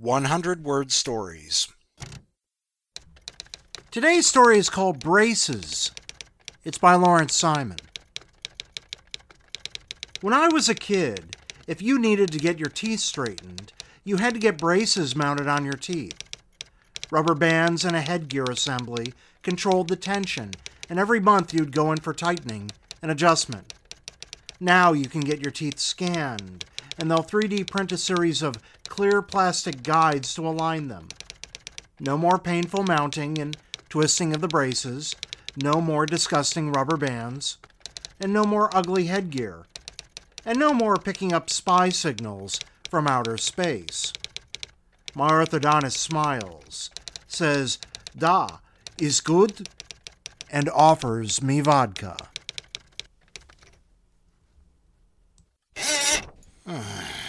100-word stories. Today's story is called Braces. It's by Lawrence Simon. When I was a kid, if you needed to get your teeth straightened, you had to get braces mounted on your teeth. Rubber bands and a headgear assembly controlled the tension, and every month you'd go in for tightening and adjustment. Now you can get your teeth scanned, and they'll 3D print a series of clear plastic guides to align them. No more painful mounting and twisting of the braces, no more disgusting rubber bands, and no more ugly headgear, and no more picking up spy signals from outer space. My orthodontist smiles, says, "Da is good," and offers me vodka.